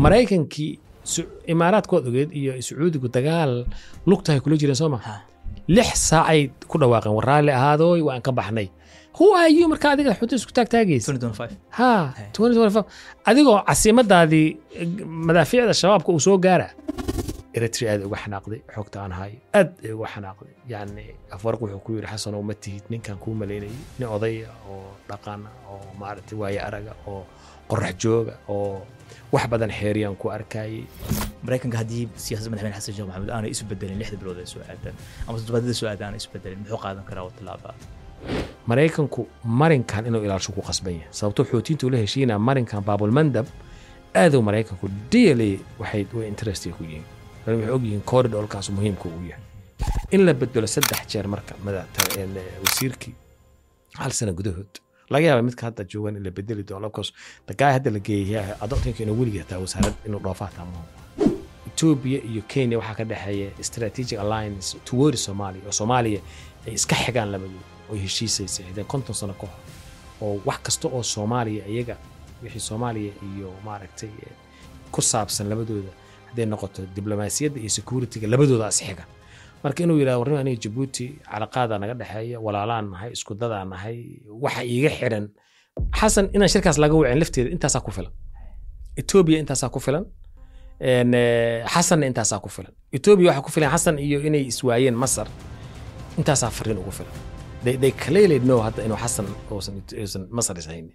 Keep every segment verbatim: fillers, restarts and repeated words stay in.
maraykankii imaaraadkood ogeed iyo sacuudigu dagaal lugtahay kula jireen Soomaa lix saac ay ku dhawaaqeen waraale ahaadooy waan ka baxnay هو أيوم مركز هذا حتى سكوت تاجيس twenty twenty-five ها twenty twenty-five أديكو عسيمة هذه مدافع الشباب كوسو جارة إريتريا هذا وحناقضي حكت عن هاي أد وحناقضي يعني أفرق وحكوي حسن ومتي اثنين كان كوم مليني نقضية أو رقانة أو معرتي ويا أرجع أو قرح جوجا أو واحد بدن حيريان كو أركاي maraykanka hadii siyaasadda madaxweyne xasan sheekh maxamuud aanu isu bedelin lixda bilood ee soo aadan ama toddobaadada soo aadan isu bedelin muxuu qaadan karaa talaaba maraykanku marinkan inuu ilaasho ku qasban yahay sababtoo xootiintu la heshiina marinkan baabul mandab aadu maraykanku deelay waxay u interest ku yihiin waxay og yihiin corridor-kaas muhiimka u yahay in la bedelo saddex jeer marka madaxweyne wasiirkii hal sano gudahood laga yaabaa midka hadda joogan in la bedeli doono because the guy hadda la geeyay I don't think inuu weliga taa wasaarad inuu dhoofa tamo Ethiopia iyo Kenya waxa ka dhaxeeya strategic alliance towards Somalia oo Soomaaliya ay iska xigaan labadooda oo heshiisaysa hadda konton sano ka hor oo wax kasta oo Soomaaliya iyaga wixii Soomaaliya iyo maaragtay ku saabsan labadooda haday noqoto diblomaasiyadda iyo security-ga labadooda asxiga marka inuu yiraahdo warna inay Djibouti calaqaada naga dhaxeeya walaalaan nahay isku dadaan nahay waxa iiga xiran xasan inaan shirkaas laga wacin lafteeda intaas ku filan Ethiopia intaas ku filan ان حسن انت ساكو فلان ايتوبيا waxa ku filan حسن iyo inay iswaayeen Masar inta safarin ugu filan they they clearly know hada inuu حسن oosan Masar ishayn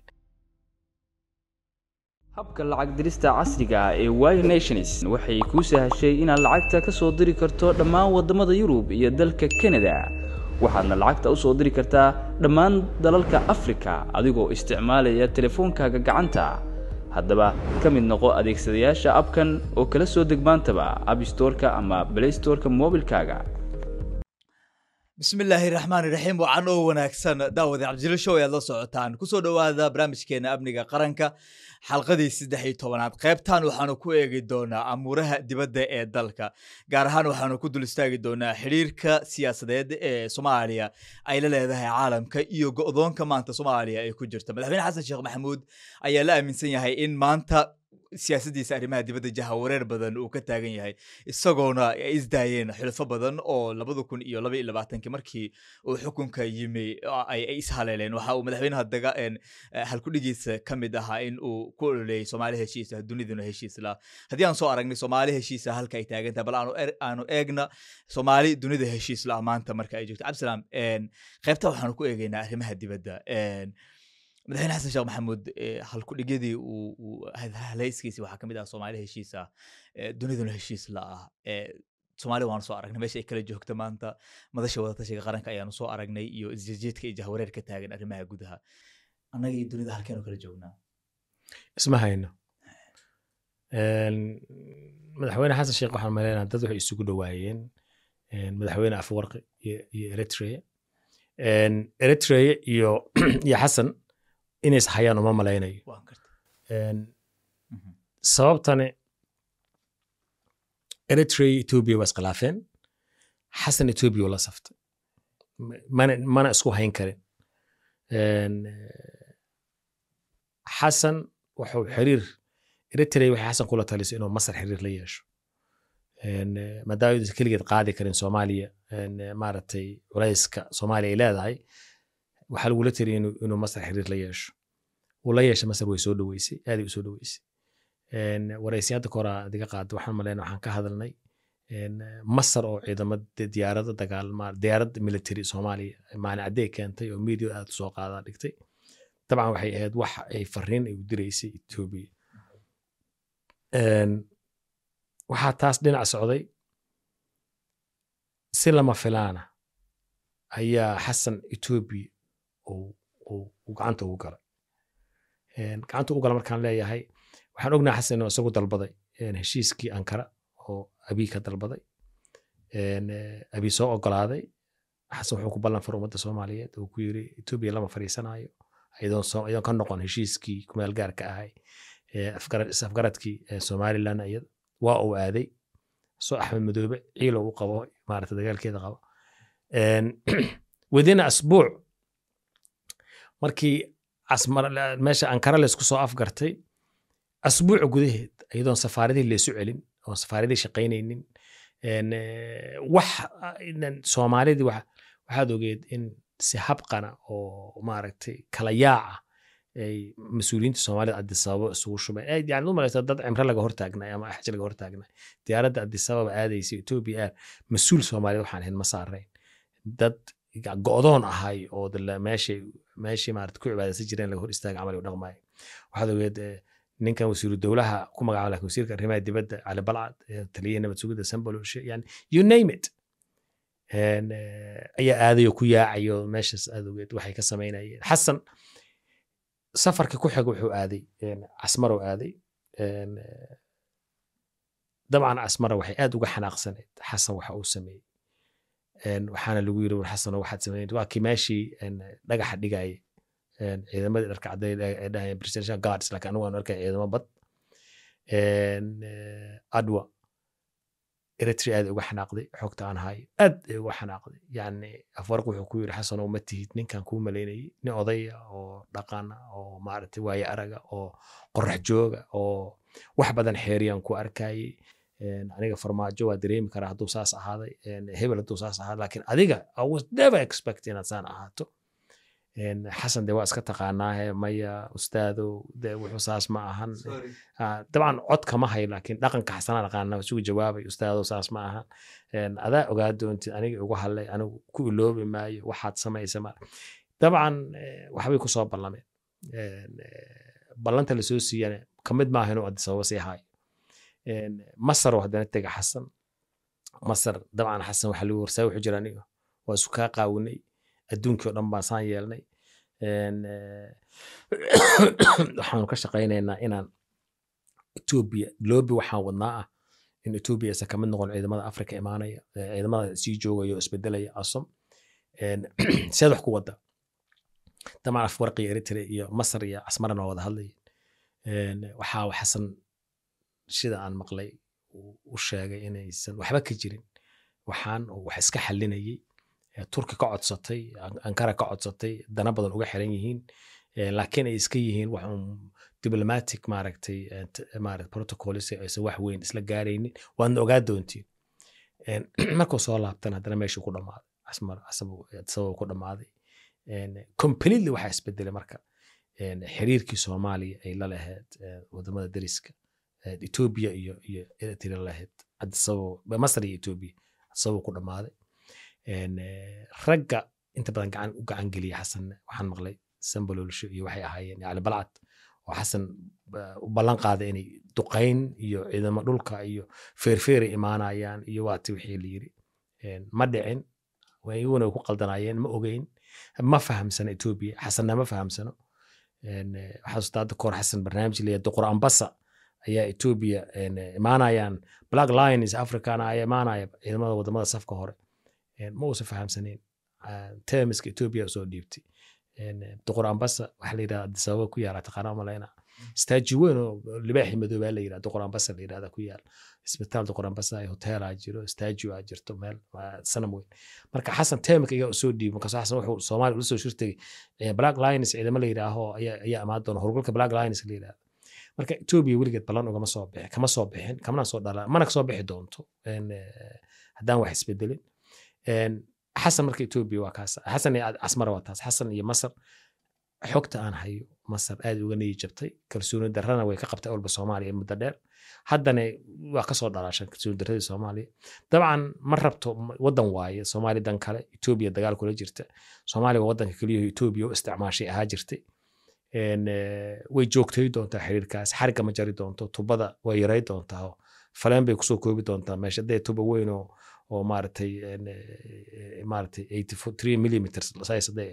habka lacag dirista casriga ah ee Wire Nations waxay ku sahashay inaad lacagta ka soo diri karto dhammaan wadamada Yurub iyo dalka Canada waxaadna lacagta u soo diri kartaa dhammaan dalalka Afrika adigoo isticmaalaya telefoonkaaga gacanta haddaba ka mid noqo adeegsadayaasha abkan oo kala soo degmaantaba App Store-ka ama Play Store-ka mobilkaaga bismillahir rahmaanir rahiim waxaan oo wanaagsan daawada Cabdil Show ee la socotaan ku soo dhawaada barnaamijkeena amniga qaranka xalqadii saddex iyo tobanaad qaybtan waxaanu ku eegi doonaa amuuraha dibadda ee dalka gaar ahaan waxaanu ku dul istaagi doonaa xiriirka siyaasadeed ee Soomaaliya ay la leedahay caalamka iyo go'doonka maanta Soomaaliya ay ku jirto madaxweyne xasan sheekh maxamuud ayaa la aaminsan yahay in maanta siyaasadiisa arrimaha dibadda jahawareer badan uu ka taagan yahay isagoona ay isdaayeen xulfo badan oo laba kun iyo laba iyo labaatan markii uu xukunka yimi ay ishaleeleen waxa uu madaxweynaha daga een hal ku dhigiisa kamid aha in uu ku leeyahay Soomaaliya heshiis duniduna heshiis la hadii aan soo aragnay Soomaaliya heshiis halka ay taagan tahay bal aanu aanu eegna Soomaali dunida heshiis la maanta marka ay joogto Cabdisalaam een qaybta waxaan ku eegaynaa arrimaha dibadda een madaxweyne xasan sheekh maxamuud hal ku dhigidii uu halayskiisa waxa kamid ah Soomaaliya heshiis ah duniduna heshiis la ah ee Soomaaliya waan soo aragnay meesha ay kala joogto maanta madasha wada tashiga qaranka ayaanu soo aragnay iyo isjeedka iyo jahawareer ka taagan arrimaha gudaha anaga iyo dunida halkeen kala joognaa ismahayna een madaxweyne xasan sheekh waxaan maleynaa dad waxay isugu dhawaayeen een madaxweyne Afwarqi iyo Eritrea een Eritrea iyo iyo xasan inay hayaan uma maleynayo waan karta een sababtani Eritrea Ethiopia was khilaafeen xasan Ethiopia la saftay mana mana isku hayn karin een xasan wuxuu xiriir Eritrea waxay xasan kula talisay inuu Masar xiriir la yeesho een madaawida kaligeed qaadi karin Soomaaliya een maartay culayska Soomaaliya leedahay waxa lagu la tiriyay inuu Masar xiriir la yeesho wala yeesho Masar way soo dhaweysay aad u soo dhaweysay een wareysiyada kora diga qaad waxaan maleynaa waxaan ka hadalnay een Masar oo ciidamada diyaarada dagaal ma diyaarada military Soomaaliya maana caday keentay oo media aad soo qaada dhigtay طبعا waxay ahayd wax ay fariin ay u direysay Ethiopia een waxa taas dhinac socday si lama filaana ayaa xasan Ethiopia oo oo gacanta ugu galay een gacanta ugu galay markaan leeyahay waxaan ognahay xasan inuu isagu dalbaday een heshiiskii Ankara oo Abiy ka dalbaday een Abiy soo ogolaaday xasan wuxuu ku ballan faray ummadda Soomaaliyeed oo ku yiri Ethiopia lama fariisanayo ayadoo soo ayadoo ka noqon heshiiskii ku meel gaarka ahay ee afgarad afgaradkii Somaliland ayad waa uu aaday soo Axmed Madoobe ciilo uu qabo maarta dagaalkeeda qabo een wadina asbuuc markii asmar meesha Ankara la isku soo afgartay asbuuc gudaheed iyadoon safaaradii leesu celin oo safaaradii shaqaynaynin wax Soomaalidii waxaad ogeed in si habqana oo maaragtay kala yaaca ay mas'uuliyiinta Soomaalida Addis Ababa isugu shubeen yani u malaysa dad cimro laga hortaagnay ama xaj laga hortaagnay diyaaradda Addis Ababa aadaysa Ethiopia mas'uul Soomaalida waxaan ahayn ma saarayn dad go'doon ahay oo meeshii meeshii maaragtay ku cibaadaysan jireen laga hor istaagay camal u dhaqmay waxaad ogeed ninkan wasiiru dawlaha ku magacaabay laakiin wasiirka arrimaha dibadda Cali Balcad taliyaha nabad sugidda Sambaloolshe yani you name it and ayaa aadayo ku yaacayo meeshaas aad ogeed waxay ka sameynayeen xasan safarka ku xig wuxuu aaday Asmaro aaday dabcan Asmaro waxay aad uga xanaaqsaneed xasan waxa uu sameeyay waxaana lagu yiri war xasan waxaad sameeyay waa kii meeshii dhagaxa dhigay ciidamada dharka caday ee dhahay presidential guards laakiin anigu aan arkay ciidamo bad adwa Eritrea aad uga xanaaqday xogta aan hay aad uga xanaaqday yani afwarq wuxuu ku yiri xasan oo ma tihid ninkan ku maleynay nin oday oo dhaqan oo maartay waaya araga oo qorax jooga oo wax badan xeeriyaan ku arkay aniga farmaajo waa dareemi karaa hadduu saas ahaaday hebel hadduu saas ahaaday laakiin adiga I was never expecting inaad saan ahaato xasan de waa iska taqaanaa maya ustaado de wuxuu saas ma ahan dabcan cod kama hay laakiin dhaqanka xasanaan aqaana isugu jawaabay ustaado saas ma ahan adaa ogaa doontid aniga ugu hadlay anigu ku iloobi maayo waxaad samaysa ma dabcan waxbay ku soo ballameen ballanta la soo siiyana kamid maaha inuu Addis Ababa sii hayo masar oo haddana tega xasan masar dabcan xasan waxa lagu warsaa wuxuu jira aniga waa isu kaa qaawinay adduunkii oo dhan baan saan yeelnay waxaanu ka shaqaynaynaa inaan Ethiopia loobi waxaan wadnaa ah in Ethiopia isa kamid noqon ciidamada Afrika imaanaya ciidamada sii joogaya oo isbedelaya asom seed wax ku wada dabcan afwarqi Eritrea iyo Masar iyo Asmarana wada hadlayeen waxaa xasan sida aan maqlay u sheegay inaysan waxba ka jirin waxaan wax iska xalinayay Turki ka codsatay Ankara ka codsatay dana badan uga xiran yihiin laakiin ay iska yihiin wax diplomatic maaragtay maaragtay protocols ay wax weyn isla gaaraynin waan ogaa doontiin markuu soo laabtan haddana meeshii ku dhamaaday Asmar asaboo ku dhamaaday completely waxa isbedelay marka xiriirkii Soomaaliya ay la lahayd wadamada dariska Ethiopia iyo iyo Eritrea la lahayd Addis Ababa Masar iyo Ethiopia asaboo ku dhamaaday ragga inta badan gacan u gacan geliya xasan waxaan maqlay Sambaloolshe iyo waxay ahaayeen Cali Balcad oo xasan u ballan qaaday inay duqayn iyo ciidamo dhulka iyo feerfeer imaanayaan iyo waati wixii la yiri ma dhicin way wana ku qaldanayeen ma ogeyn ma fahamsana Ethiopia xasanna ma fahamsano waxa ustaad koor xasan barnaamij leeyahay Qur'aan basa ayaa Ethiopia imaanayaan Black Lions Africana ayaa imaanaya ciidamada wadamada safka hore ma uusan fahamsaneyn termiska Ethiopia soo dhiibtay Qur'aan basa waxa la yiraahdaa Addis Ababa ku yaala taqaana malayna staaji weyn oo libaaxi madow baa la yiraahdaa Qur'aan basa la yiraahdaa ku yaal isbitaalka Qur'aan basa ay hotel ah jiro staaji ah jirto meel sanam weyn marka xasan termika iga soo dhiibay marka xasan wuxuu Soomaali u soo shirtay Black Lions ciidamo la yiraahdo ayaa ayaa amaad doona howlgalka Black Lions la yiraahdo marka Ethiopia weligeed balan ugama soo bixin kama soo bixin kamana soo dhalaa mana soo bixi doonto haddaan wax isbedelin حسن مركي توبي وكاس حسن أسمر واتاس حسن يا مصر حكت أنا هاي مصر آدي وغني جبتي كرسون درنا ويكقبت أول بسومالي مددر حدني وقصود على عشان كرسون درنا الصومالي طبعا مربط وطن واي صومالي دان كله توبي دجال كله جرت صومالي وطن كله توبي استعمار شيء هاجرتي إن ويجوكتي دون تحرير كاس حركة مجري دون تو تبدا ويري دون تاو فلان بيكسو كوبي دون تا ماشي ده توبي وينو oo maartay maartay eighty-three millimeters size day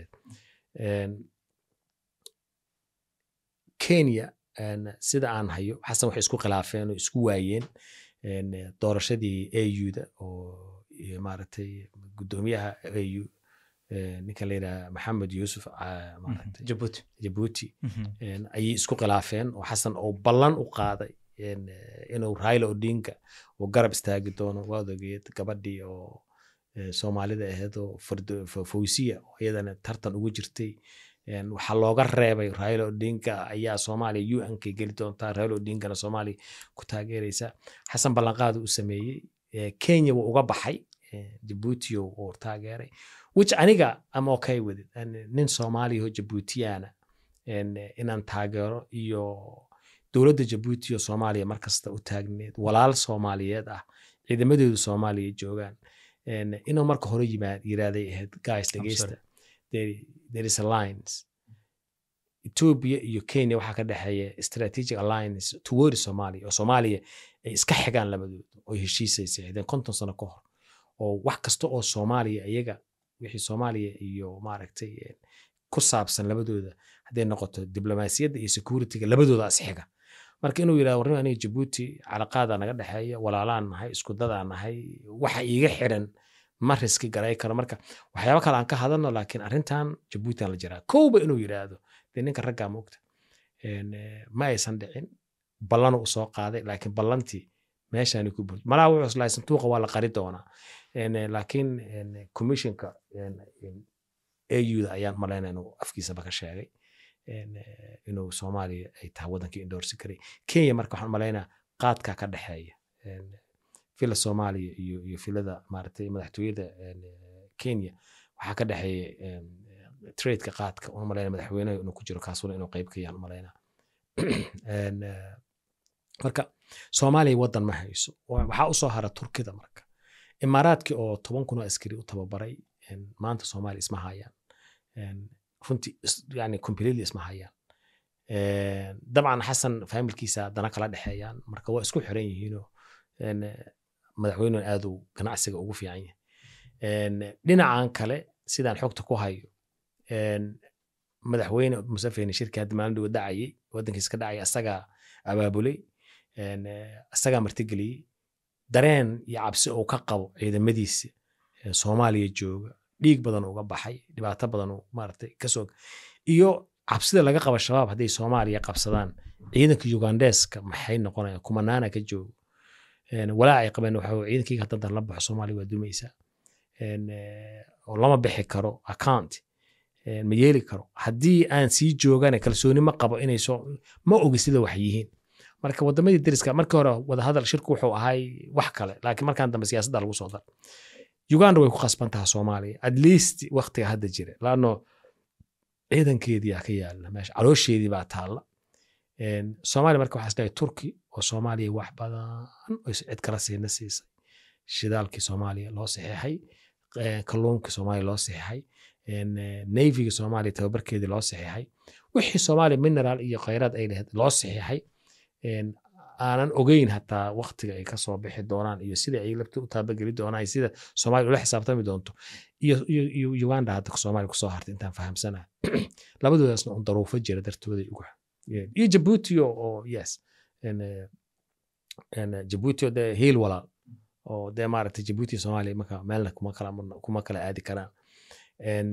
Kenya sida aan hayo xasan waxay isku khilaafeen oo isku waayeen doorashadii A U da oo maartay gudoomiyaha A U ninka leeyahay Maxamed Yuusuf maartay Djibouti Djibouti ay isku khilaafeen oo xasan oo ballan u qaaday inuu Raila Odinga oo garab istaagi doono wadageed gabadhii oo Soomaalida ahayd oo Fawsiya iyadana tartan ugu jirtay waxaa looga reebay Raila Odinga ayaa Soomaaliya U N ka geli doontaa Raila Odingana Soomaaliya ku taageeraysa xasan ballanqaad uu sameeyay Kenya wuu uga baxay Djibouti oo taageeray which aniga am okay with it nin Soomaaliya oo Djiboutiana inaan taageero iyo dowladda Djibouti oo Soomaaliya markasta u taagneed walaal Soomaaliyeed ah ciidamadeedu Soomaaliya joogaan inuu marka hore yimaad yiraaday ahayd guys dhageysta there, there is alliance Ethiopia iyo Kenya waxa ka dhaxeeya strategic alliance towards Somalia oo Soomaaliya ay iska xigaan labadooda oo heshiisayeen konton sano ka hor oo wax kasta oo Soomaaliya iyaga wixii Soomaaliya iyo maaragtay ku saabsan labadooda haday noqoto diblomaasiyadda iyo security-ga labadooda isxiga marka inuu yiraahdo warna aniga Djibouti calaqaada naga dhaxeeya walaalaan nahay isku dadaan nahay waxa iiga xiran ma riski garay karo marka waxyaabo kale aan ka hadalno laakiin arintan Djibouti aan la jiraa kooba inuu yiraahdo ninka ragga moogta een ma aysan dhicin ballan uu soo qaaday laakiin ballantii meeshaan ku bur malaa wuxuu islaysan tuuqa waa la qari doonaa een laakiin een commissionka een A U da ayaan malaynaa inuu afkiisa ba ka sheegay een inuu Soomaaliya ay tahay wadankii endorse karay Kenya marka waxaan malaynaa qaadka ka dhaxeeya een fila Soomaaliya iyo iyo filada maartay madaxtooyada een Kenya waxa ka dhaxeeya trade ka qaadka oo malaynaa madaxweynaha inuu ku jiro kaasuna inuu qayb ka yahay malaynaa een marka Soomaaliya wadan ma hayso waxa u soo hara Turkida marka Imaaraadki oo toban kun oo askari u tababaray een maanta Soomaaliya isma hayaan een runtii yani completely isma hayaan een dabcan Xasan familkiisa dana kala dhaxeeyaan marka waa isku xiran yihiin een madaxweynuhu aad uu ganacsiga ugu fiican yahay een dhinacan kale sidaan xogta ku hayo een madaxweyne Musafeni shirkad maalin uu dhacay wadankiisa ka dhacay asaga abaabulay een asaga martigeliyay dareen iyo cabsi oo ka qabo ciidamadiisa Soomaaliya jooga dhiig badan uga baxay dhibaato badan oo maartay ka soo iyo cabsida laga qabo shabaab haday Soomaaliya qabsadaan ciidanka Ugandeska maxay noqonayaan kumanaana ka joogo een walaa ay qabeen waxa ciidankii hadda la baxo Soomaaliya waa dumaysa een oo lama bixi karo account een ma yeeli karo hadii aan sii joogana kalsooni ma qabo inay soo ma ogi sida wax yihiin marka wadamadii dariska markii hore wada hadal shirku wuxuu ahay wax kale laakiin markaan dambe siyaasadda lagu soo dar Uganda way ku qasbantahay Soomaaliya at least waqtiga hadda jira laano ciidankeedii ka yaala meesha caloosheedii baa taala een Soomaaliya marka waxa isdhay Turki oo Soomaaliya wax badan oo cid kala siina siisay shidaalkii Soomaaliya loo saxeexay kalluunka Soomaaliya loo saxeexay een navy-ga Soomaaliya tababarkeedii loo saxeexay wixii Soomaaliya mineral iyo khayraad ay leedahay loo saxeexay een aanan ogeyn hataa waqtiga ay ka soo bixi doonaan iyo sida ay labta u taabageli doonaan sida Soomaaliya ula xisaabtami doonto iyo iyo Uganda hadda Soomaaliya ku soo hartay intaan fahamsanahay labadoodaasna oo daruufo jira dartooda ugu iyo Djibouti oo yes een een Djibouti oo de heel walaal oo de maartay Djibouti Soomaaliya marka meelna kuma kala kuma kala aadi karaan een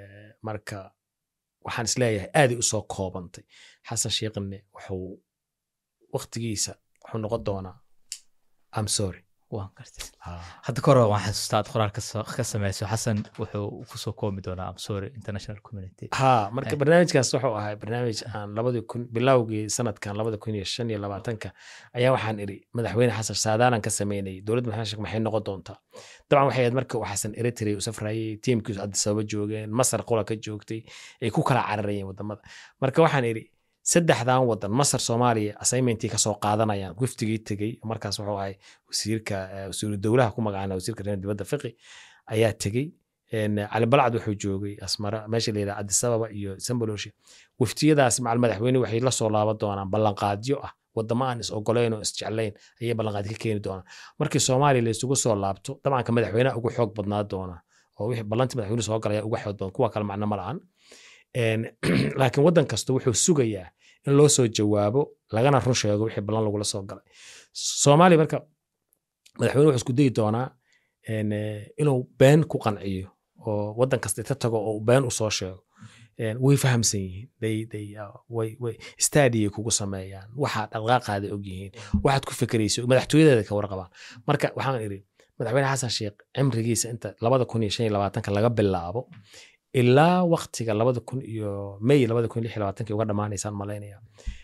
marka waxaan isleeyahay aad u soo koobantay Xasan Sheekhne wuxuu waqtigiisa wuxuu noqon doonaa I'm sorry waan kartay hadda kor waan xasuustaa qoraal ka sameeyay Xasan wuxuu ku soo koobi doonaa I'm sorry international community ha marka barnaamijkaas wuxuu ahaa barnaamij aan labada kun bilowgii sanadkan labada kun iyo shan iyo labaatanka ayaa waxaan iri madaxweyne Xasan Saadaan ka sameeyay dawladda maxay sheekh maxay noqon doontaa dabcan waxay ahayd marka uu Xasan Eritrea u safrayay teamkiisu Addis Ababa joogeen Masar qola ka joogtay ay ku kala cararayeen wadamada marka waxaan iri saddexdan wadan Masar Soomaaliya assignmentii ka soo qaadanayaan waftigii tagay markaas wuxuu ahay wasiirka wasiir dawlaha ku magacaana wasiirka dibadda fiqi ayaa tagay een Ali Balcad wuxuu joogay Asmara meesha la yiraahdo Addis Ababa iyo Samboloshi waftiyadaas macal madaxweyne waxay la soo laaban doonaan ballan qaadyo ah wadamo aan is ogoleyn oo is jecleyn ayay ballan qaad ka keeni doonaan markii Soomaaliya la isugu soo laabto dabcan ka madaxweynaha ugu xoog badnaa doona oo wixii ballantii madaxweyne soo galay ugu xoog badan kuwa kale macna ma lahan een laakiin wadan kasta wuxuu sugayaa in loo soo jawaabo lagana run sheego wixii ballan lagu la soo galay Soomaaliya marka madaxweynuhu wuxuu isku dayi doonaa in inuu been ku qanciyo oo wadan kasta inta tago oo been u soo sheego een way fahamsan yihiin they they way way study kugu sameeyaan waxa dhaqaaqaada og yihiin waxaad ku fikrayso madaxtooyada ka warqabaan marka waxaan iri madaxweyne Xasan Sheekh cimrigiisa inta labada kun iyo shan iyo labaatanka laga bilaabo ilaa waqtiga labada kun iyo may labada kun iyo lix iyo labaatanki uga dhamaanaysaan malaynaya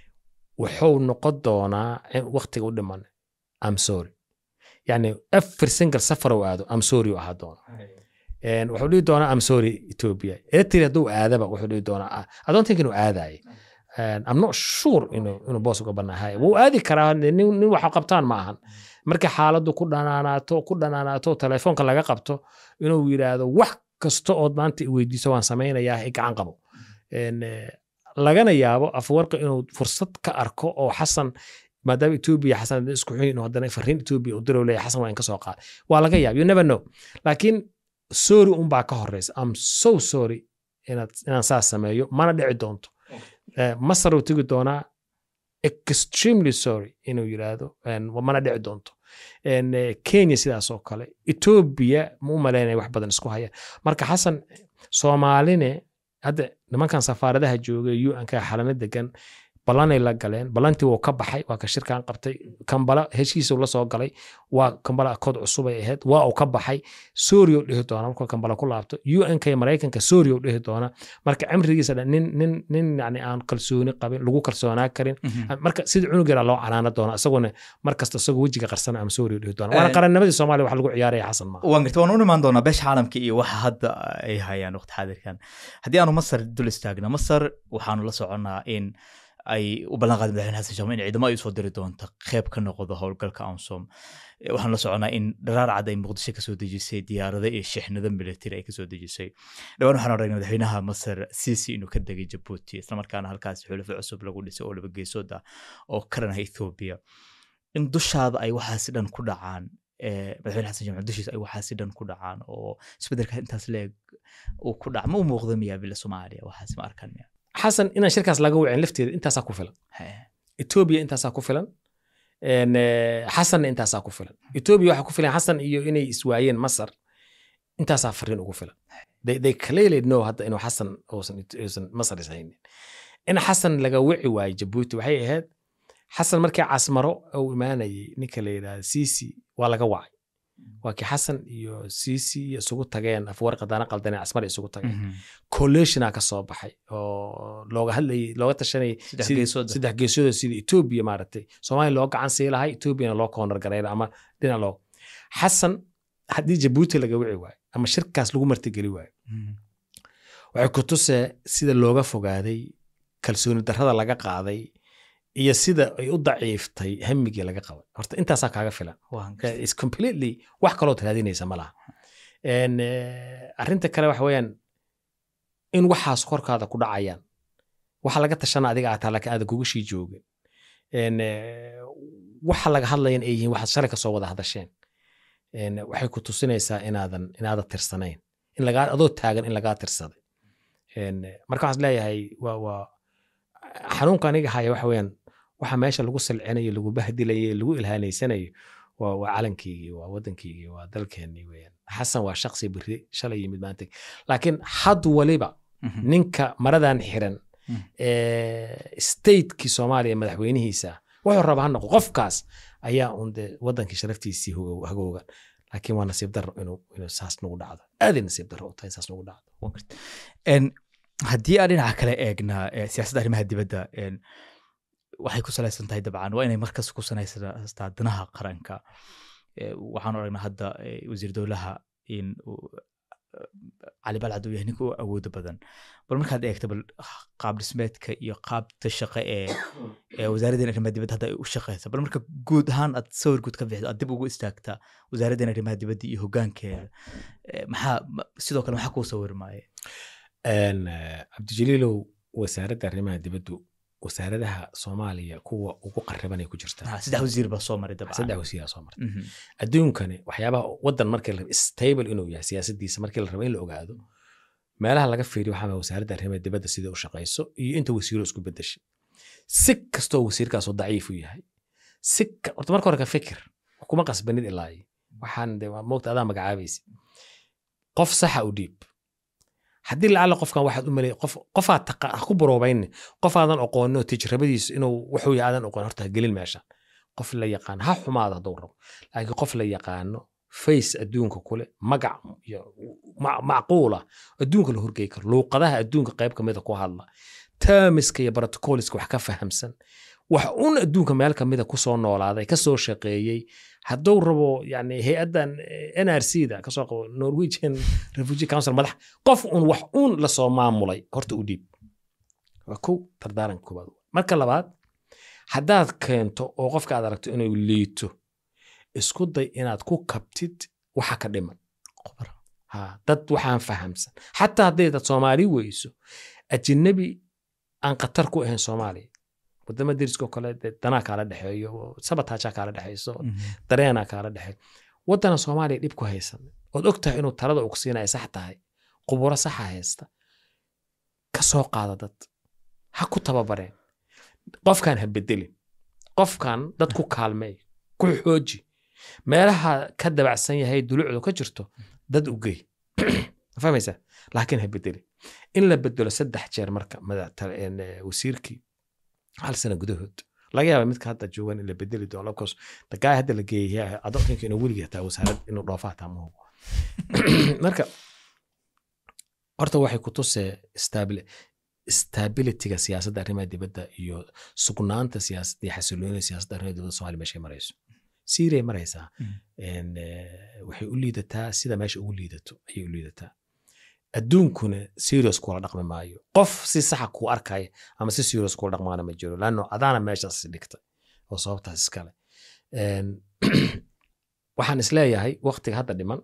wuxuu noqon doonaa waqtiga u dhiman I'm sorry yani afar single safar oo aado I'm sorry oo ahaa doona and wuxuu dhihi doonaa I'm sorry Ethiopia Eritrea hadduu aadaba wuxuu dhihi doonaa I don't think inuu aadaay and I'm not sure inuu inuu boos uga banahay wuu aadi karaa nin nin waxa qabtaan ma ahan marka xaaladdu ku dhanaanaato ku dhanaanaato telefoonka laga qabto inuu yiraahdo wax kasto oo maanta i weydiiso waan sameynayaa i gacan qabo and lagana yaabo Afwerqi inuu fursad ka arko oo Xasan maadaama Ethiopia Xasan isku xun inuu hadana fariin Ethiopia u diro leeyahay Xasan waa in ka soo qaad waa laga yaab you never know laakiin sorry un baa ka horeysa I'm so sorry inaad inaan saas sameeyo mana dhici doonto Masar uu tagi doonaa extremely sorry inuu yiraahdo mana dhici doonto Kenya sidaas oo kale Ethiopia ma u maleynay wax badan isku haya marka Xasan Soomaaline hadda nimankan safaaradaha joogay U N ka xalanad degan balanay la galeen balantii wuu ka baxay waa ka shirkaan qabtay Kampala heshiisa la soo galay waa Kampala code cusub ay ahayd waa uu ka baxay Sooria u dhihi doona markuu Kampala ku laabto U N ka Mareykanka Sooria u dhihi doona marka amrigiisa nin nin nin yani aan kalsooni qabin lagu kalsoonaa karin marka sida cunug yar loo canaana doona asaguna markasta asagoo wajiga qarsan am Sooria u dhihi doona waa qarannimadii Soomaaliya wax lagu ciyaaray Xasan ma waan gartay waan u imaan doonaa beesha caalamka iyo waxa hadda ay hayaan waqti xaadirkan haddii aanu Masar dul istaagna Masar waxaanu la soconaa in ay u ballan qaadeen madaxweyne Xasan Sheikh in ciidamo ay soo diri doonto qayb ka noqdo howlgalka AMISOM waxaan la soconaa in dharaar cad ay Muqdisho ka soo dejisay diyaarado iyo shixnado military ay ka soo dejisay dhawaan waxaan aragnay madaxweynaha Masar Sisi inuu ka degay Djibouti isla markaana halkaas xulafo cusub lagu dhisay oo laba geesood ah oo karanay Ethiopia in dushaada ay waxaas dhan ku dhacaan madaxweyne Xasan Sheikh dushiisa ay waxaas dhan ku dhacaan oo isbedelka intaas leeg uu ku dhac ma u muuqdo miyaa bil Soomaaliya waxaas ma arkan miyaa حسن إن الشركة لقوا عن لفتي أنت ساكو فلان إثيوبيا أنت ساكو فلان إن حسن أنت ساكو فلان إثيوبيا وحكو فلان حسن إيو إني إسوائيين مصر أنت سافرين وكو فلان they they clearly know هذا إنه حسن أوسن أوسن مصر يسعين إن حسن لقوا عواي جيبوتي وحي هاد حسن مركي عسمرو أو ماني نيكلي سيسي ولا قواعي وكي حسن يو سيسي سوق تاجين أفورق دانا قلدنا عسمر سوق تاجين كوليشنا كصباحي أو لو هل لو تشني سيد حجيسود سيد إثيوبيا مارتي سواء لو عن سيلة هاي إثيوبيا لو كونر قرير أما دينا لو حسن هدي جيبوتي لجوعي واي أما شركة لو مرتجلي واي وعكتوس سيد اللوجا فوق هذه كلسون الدرهذا لقى قاضي iyo sida ay u daciiftay hamigii laga qabo horta intaas kaaga filan is completely wax kale oo raadinaysa malaha een arinta kale wax weeyaan in waxaas korkaada ku dhacayaan waxa laga tashana adiga aad talaka aad kugu shii joogin een waxa laga hadlayeen ay yihiin waxa shalay ka soo wada hadasheen een waxay ku tusinaysaa inaadan inaadan tirsanayn in laga adoo taagan in laga tirsaday een marka waxaan leeyahay waa waa xarunka aniga haya wax weeyaan waxa meesha lagu salcinayo lagu bahdilayo lagu ilhaaneysanayo waa waa calankii waa wadankii waa dalkeenii weeyaan Xasan waa shakhsi biri shalay yimid maanta laakiin had waliba ninka maradan xiran ee state-ki Soomaaliya madaxweynihiisa wuxuu rabaa noqo qofkaas ayaa unde wadankii sharaftiisii hagooga laakiin waa nasiib darro inuu inuu saas nagu dhacdo aad nasiib darro tahay saas nagu dhacdo en haddii aan dhinaca kale eegna siyaasadda arrimaha dibadda waxay ku salaysan tahay dabcan waa inay markas ku sanaystaa danaha qaranka waxaan aragnaa hadda wasiir dowlaha in cali balcad uu yahay ninka u awooda badan bal markaad eegto bal qaab dhismeedka iyo qaabta shaqo ee ee wasaaradda arrimaha dibadda hadda ay u shaqeyso bal marka guud ahaan aad sawir guud ka bixiso aad dib ugu istaagtaa wasaaradda arrimaha dibadda iyo hoggaankeeda maxaa sidoo kale maxaa kuu sawirmaaye ان عبد الجليل وسارة الرماة دبدو وساردها صوماليا كوا ugu qarriban ay ku jirtaa saddex wasiir ba soo maray dabcan saddex wasiir soo maray adduunkani waxyaabaha wadan markii la stable inuu yahay siyaasadiisa markii la rabo in la ogaado meelaha laga fiiriyo waxa wasaaradda arrimaha dibadda sida u shaqeyso iyo inta wasiiro isku bedeshay si kasto wasiirkaas oo daciif u yahay si horta marka hore ka fikir kuma qasbanid ilaa waxaan moogta adaa magacaabaysi qof sax u dhiib haddii la alla qofkan waxaad u malay qof qofaad taqa ku baroobayn qof aadan aqoon oo tijrabadiis inuu wuxuu yaadan aqoon horta gelin meesha qof la yaqaan ha xumaada dowr laakiin qof la yaqaano face adduunka kule magac iyo macquula adduunka la horgeey karo luuqadaha adduunka qayb kamida ku hadla termiska iyo protocolska wax ka fahamsan wax un adduunka meel kamida ku soo noolaaday ka soo shaqeeyay hadduu rabo yani hay-adan N R C da ka soo qabo Norwegian Refugee Council madax qof un wax un la soo maamulay horta u dhiib waa kow tardaaran koobaad marka labaad haddaad keento oo qofka aad aragto inuu liito isku day inaad ku kabtid waxa ka dhiman ha dad waxaan fahamsan xataa hadday dad Soomaali weyso ajnabi aan qatar ku ahayn Soomaali wadama diriska kale dana kala dhaxeeyo sabataaja kala dhaxeeyo dareena kala dhaxeeyo wadana Soomaaliya dib ku haysan oo ogtahay inuu talada uu siinay sax tahay quburo sax haysta ka soo qaada dad ha ku tababareen qofkan ha bedelin qofkan dad ku kaalmay ku xooji meelaha ka dabacsan yahay dulucdu ka jirto dad u geey fahmaysa laakiin ha bedelin in la bedelo saddex jeer marka madaxta wasiirkii hal sano gudahood laga yaabaa midka hadda joogan in la bedeli doono because the guy hadda la geeyay I don't think inuu weligeed taa wasaarad inuu dhoofa taa ma hubo marka horta waxay ku tusee stability stability-ga siyaasadda arrimaha dibadda iyo sugnaanta siyaasadda iyo xasiloonida siyaasadda arrimaha dibadda Soomaaliya meesha marayso Syria maraysaa in waxay u liidataa sida meesha ugu liidato ayay u liidataa adduunkuna serious kula dhaqmi maayo qof si sax ku arkay ama si serious kula dhaqmaana ma jiro laano adana meeshaas dhigta oo sababtaas iskale een waxaan isleeyahay waqtiga hadda dhiman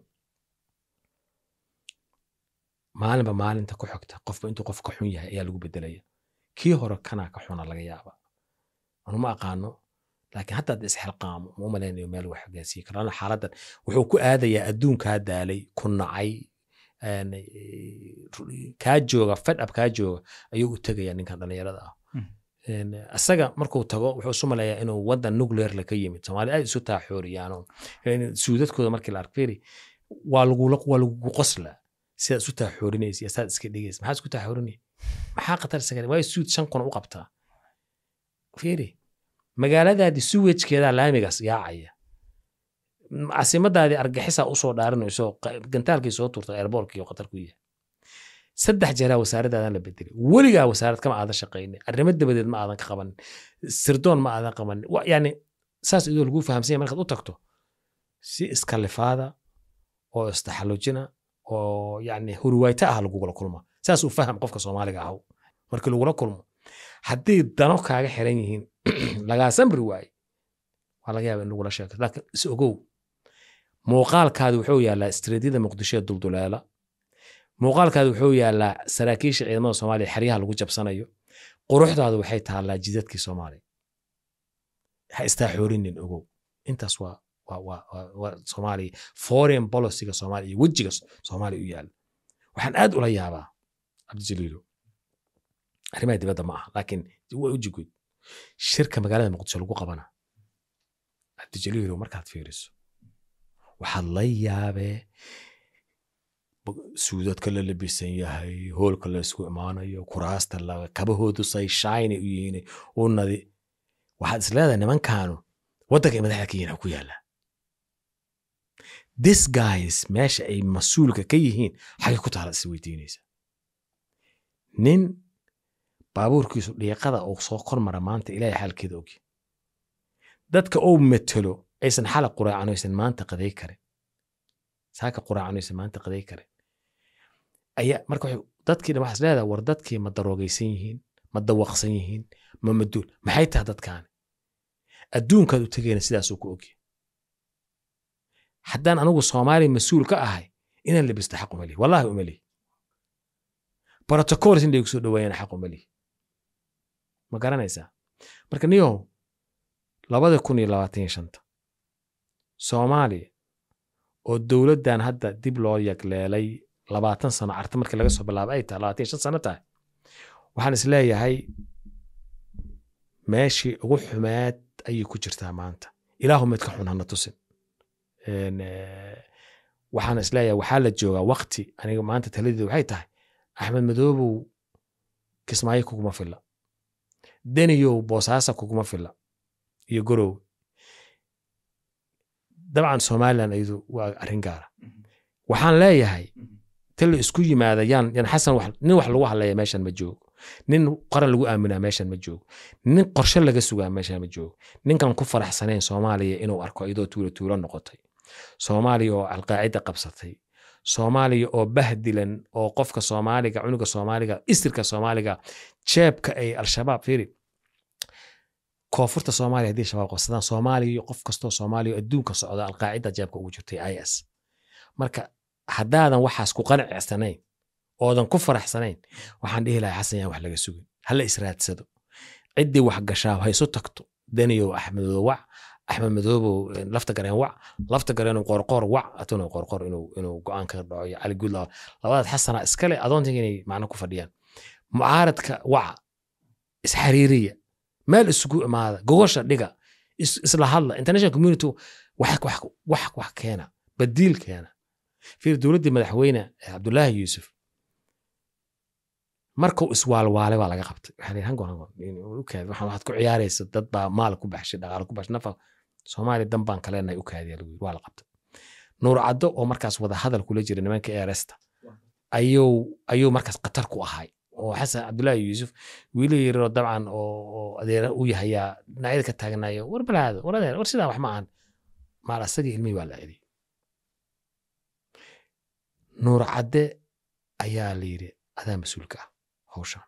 maalinba maalinta ku xigta qofba intuu qof ka xun yahay ayaa lagu bedelaya kii hore kana ka xuna laga yaaba anu ma aqaano laakiin hatta is xilqaamo ma umaleeyo meel wax gaasiyo karana xaaladan wuxuu ku aadayaa adduunka daalay ku nacay een ka jooga fed up ka jooga ayuu u tagayaa ninkan dhalinyarada ah een asaga markuu tago wuxuu sumaleeyaa inuu wadan nuclear la ka yimid Soomaaliya ay isu taaxooriyaan in suudadkooda markii la arkay waa lagu waa lagu qosla sida isu taaxoorinaysa saad iska dhigays maxaa isku taaxoorinay maxaa qatar sagal way suud shan kun u qabtaa fiiri magaaladaadi suwajkeeda laamigas yaacaya caasimaddaadi argixisa u soo dhaaranayso gantaalkii soo turtay airportkii iyo qatar ku yahay saddex jeer wasaaradda la bedelay waliga wasaarad kama aada shaqeynay arrimo dabadeed ma aadan ka qaban sirdoon ma aadan qaban yani saas idoo lagu fahamsan markaad u tagto si iskalifaada oo istaxallujina oo yani hurwayta ah lagu kula kulmo saas uu faham qofka Soomaaliga ah markii lagu kulmo haddii dano kaaga xiran yihiin laga samri waay waa laga yaabaa in lagu la sheeko laakiin is ogow muuqaalkaadu wuxuu yaalaa istiraatiijiyada Muqdisho duldulaala muuqaalkaadu wuxuu yaalaa saraakiisha ciidamada Soomaaliya xariyaha lagu jabsanayo quruxdaadu waxay taalaa jidadkii Soomaaliya ha istaaxoorinin ogow intaas waa waa waa Soomaaliya foreign policy-ga Soomaaliya wajiga Soomaaliya u yaal waxaan aad ula yaabaa Cabdijaliilo arrimaha dibadda ma aha laakiin waa uji guud shirka magaalada Muqdisho lagu qabana Cabdijaliilo markaad fiiriso waxaad la yaabee suudadka la labisan yahay hoolka la isku imaanayo kuraasta la kabahoodu say shine u yihiin oo nadi waxaad isleedahay nimankaanu wadanka madaxda Kenya ku yaala this guys meesha ay mas'uulka ka yihiin xaq ku taala is weydiinaysa nin baabuurkiisu dhiiqada oo soo kormara maanta ilaahay xalkeeda og dadka oo metelo aysan xal quraacaysan maanta qaday kare saaka quraacaysan maanta qaday kare aya marka dadkii wax isleedahay war dadkii ma daroogaysan yihiin ma dawaqsan yihiin ma maduul maxay tahay dadkaan adduunka u tagayna sidaas uu ku og haddaan anigu Soomaali mas'uul ka ahay inaan labisto xaq u mali wallahi u mali protocol in soo dhaweeyaan xaq u mali ma garanaysaa marka niyo labada kun iyo labaatan iyo shan Soomaaliya oo dawladdan hadda dib loo yagleelay labaatan sano arta markii laga soo bilaabay ay tahay labaatan iyo shan sano tahay waxaan isleeyahay meeshii ugu xumaad ayay ku jirtaa maanta ilaahu mid ka xun hana tusin een waxaan isleeyahay waxaa la joogaa waqti aniga maanta taladeedu waxay tahay Axmed Madoobow Kismaayo kuma filla Deniyo Boosaasa kuma filla iyo Gorow dabcan somalilan ayadu waa arrin gaara waxaan leeyahay tala isku yimaada yaan yaan xasan wax nin wax lagu hadlaya meeshan ma joogo nin qaran lagu aaminaa meeshan ma joogo nin qorshe laga sugaa meeshan ma joogo ninkan ku faraxsaneen Soomaaliya inuu arko iyadoo tuulo tuulo noqotay Soomaaliya oo alqaacida qabsatay Soomaaliya oo bahdilan oo qofka Soomaaliga cunuga Soomaaliga istirka Soomaaliga jeebka ay al-shabaab fiiri koonfurta Soomaaliya hadii shabaab qabsadaan Soomaaliya qof kasto Soomaaliya adduunka socda alqaacida jeebka ugu jirtay I S marka haddaadan waxaas ku qanacsanayn oodan ku faraxsanayn waxaan dhihi lahaa xasan yaa wax laga sugin hala israadsado cidii wax gashaa hayso tagto daniyo axmedow wac axmed madoobo lafta gareen wac lafta gareen qorqor wac atuna qorqor inuu inuu go'aan ka dhaco cali gudla labadaad xasana iskale adoontii inay macna ku fadhiyaan mucaaradka wac isxariiriya meel isugu imaada gogosha dhiga isla hadla international community wax wax wax wax keena badiil keena في دولة مدحوينة عبد الله يوسف markuu iswaalwaalay waa laga qabtay waxaan hango hango u kaad waxaan waxaad ku ciyaaraysaa dad baa maal ku baxshay dhaqaale ku baxshay nafa Soomaali danbaan kaleenay u kaadiya lagu waa la qabtay Nuur Caddo oo markaas wada hadal kula jiray nimanka Eeresta ayuu ayuu markaas qatar ku ahay oo Xasan Cabdullaahi Yuusuf wiil yaro dabcan oo adeer u yahay naayid ka taagnayo war balaad war adeer war sida wax ma aan maal asagii ilmi waa la cidi Nuur Cadde ayaa la yiri adaa mas'uulka ah hawshan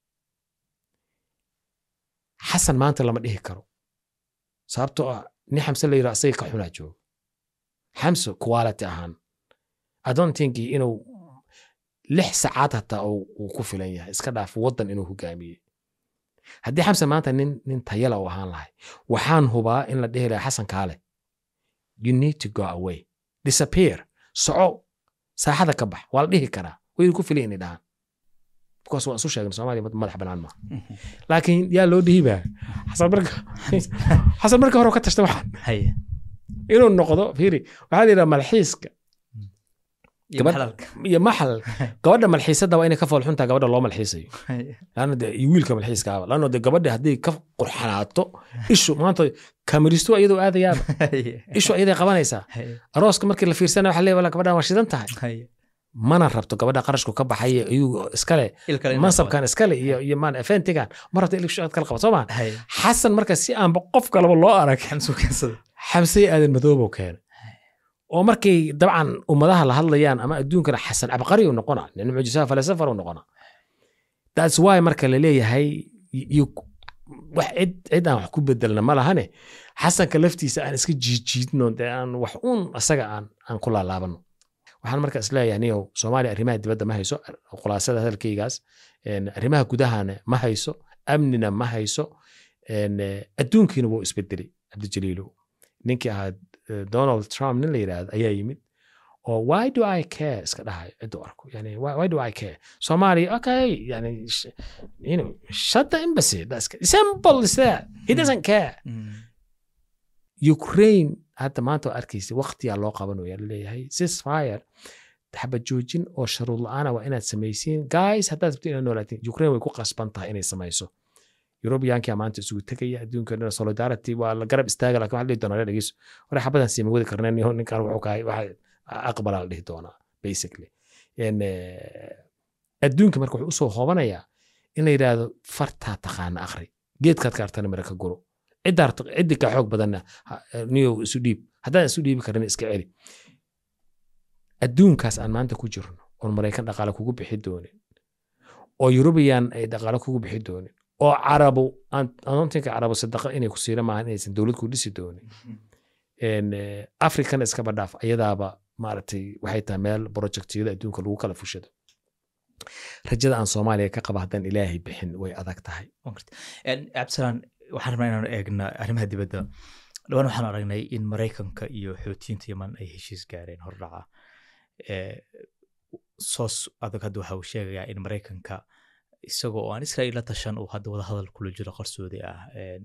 Xasan maanta lama dhihi karo sababtoo ah ni Xamse la yiri asay ka xunaa joogo Xamse quality ahaan I don't think inuu lix saacad hata uu ku filan yahay iska dhaaf wadan inuu hogaamiyo haddii Xamse maanta nin nin tayala oo ahaan lahay waxaan hubaa in la dhihi lahaa Xasan kaale you need to go away disappear soco saaxada ka bax waa la dhihi karaa way ku filan inay dhahan because waa soo sheegay Soomaaliya madax banaan ma laakiin yaa loo dhiibaa Xasan marka Xasan marka hore ka tashta waxaan hay inuu noqdo fiiri waxa la yiraahdaa malxiiska iyo maxal gabadha malxiisada waa inay ka fool xunta gabadha loo malxiisayo laana de wiilka malxiiska ah laana de gabadha hadii ka qurxanaato ishu maanta kameristo iyadoo aadayaan ishu ayday qabanaysaa arooska markii la fiirsanayo waxa leeyahay gabadha waa shidan tahay mana rabto gabadha qarashku ka baxay ayuu iskale mansabkan iskale iyo iyo man eventigan marada ilaa shaqad kala qabato ma Xasan marka si aan qof kale loo arag Xamse kansada Xamse aadan madoobo keen oo markay dabcan ummadaha la hadlayaan ama adduunka Xasan abqari uu noqona nin muujisa falsafar uu noqona that's why marka la leeyahay wax cid cid aan wax ku bedelna ma lahane Xasan ka laftiisa aan iska jiijidno aan wax uun asaga aan aan ku laalaabano waxaan marka isleeyahay niyo Soomaaliya arrimaha dibadda ma hayso khulaasada hadalkaygaas in arrimaha gudahana ma hayso amnina ma hayso in adduunkiina wuu isbedelay Abdi Jaliilo ninkii ahaa Donald Trump nin la yiraahdo ayaa yimid oo why do I care iska dhahay cid arko yani why, why do I care Soomaaliya okay yani you know shut the embassy that's simple is that he doesn't care mm. Ukraine hadda maanta arkaysi waqtiga loo qabanayo leeyahay ceasefire xabad joojin oo shuruud la'aan ah waa inaad sameeysiin guys haddaad rabto inaad noolaatiin Ukraine way ku qasban tahay inay sameeyso European ka maanta isugu tagaya adduunka dhan solidarity waa la garab istaaga laakiin waxa la doonaa dhageyso war xabadan si ma wadi karnaan iyo ninkan wuxuu kaay waxa aqbal la dhihi doonaa basically in adduunka marka wuxuu soo hoobanaya in la yiraahdo farta taqaan akhri geedkaad ka artana marka guro cidaarto cidi ka xoog badan niyo isu dhiib haddaan isu dhiibi karin iska celi adduunkaas aan maanta ku jirno oo Mareykan dhaqaale kugu bixi doonin oo European ay dhaqaale kugu bixi doonin oo Carabu aan aan tinka Carabu sadaqa inay ku siira maahan inaysan dawlad ku dhisi doonin in African iska badhaaf ayadaaba maartay waxay tahay meel projectiyada adduunka lagu kala fushado rajada aan Soomaaliya ka qaba hadan Ilaahay bixin way adag tahay een absalan waxaan rabnaa inaan eegno arrimaha dibadda dhawaan waxaan aragnay in Mareykanka iyo Xuutiyiinta Yemen ay heshiis gaareen hordhaca ee soos adag hadda waxa uu sheegayaa in Mareykanka isagoo aan Israa'iil la tashan oo hadda wada hadal kula jiro qarsoodi ah een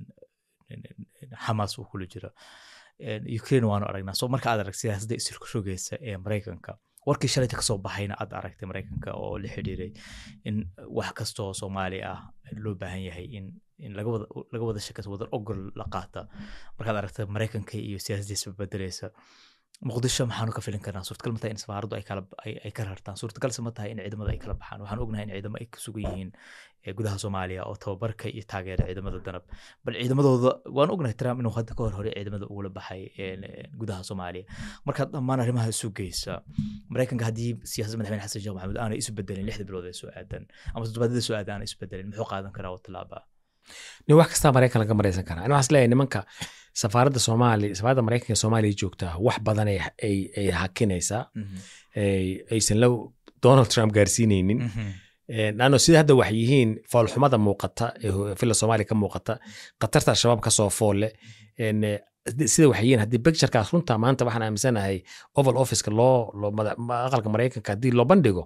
Hamas uu kula jiro een Ukraine waan aragnaa soo marka aad aragtay siyaasadda isirku shogeysa ee Mareykanka warkii shalay ka soo baxayna aad aragtay Mareykanka oo la xiriiray in wax kasto oo Soomaali ah loo baahan yahay in in laga wada laga wada shaqeeyo wada ogol la qaata markaad aragtay Mareykanka iyo siyaasaddiisa bedelaysa muqdisho maxaanu ka filin karnaa suurtagal ma tahay in safaaradu ay kala ay ka rartaan suurtagal ma tahay in ciidamada ay kala baxaan waxaan ognahay in ciidamada ay ku sugan yihiin gudaha Soomaaliya oo tababarka iyo taageerada ciidamada danab bal ciidamadooda waan ognahay Trump inuu hadda ka hor hore ciidamada ugu la baxay gudaha Soomaaliya marka dhammaan arrimaha isu geysa Mareykanka haddii siyaasadda madaxweyne Xasan Sheekh Maxamuud aanay isu bedelin lixda bilood ee soo aadan ama toddobaadada soo aadan isu bedelin muxuu qaadan karaa oo talaaba ni wax kasta Mareykan laga mareysan karaa inuu asleeyahay nimanka safaaradda Soomaaliya safaaradda Mareykanka ee Soomaaliya joogta wax badan ay ay hakinaysa ay aysan law Donald Trump gaarsiinaynin laano sida hadda wax yihiin foolxumada muuqata ee fila Soomaaliya ka muuqata qatarta shabaab ka soo foole in sida wax yihiin haddii picture-kaas runta maanta waxaan aaminsanahay Oval Office-ka loo loo aqalka Mareykanka haddii loo bandhigo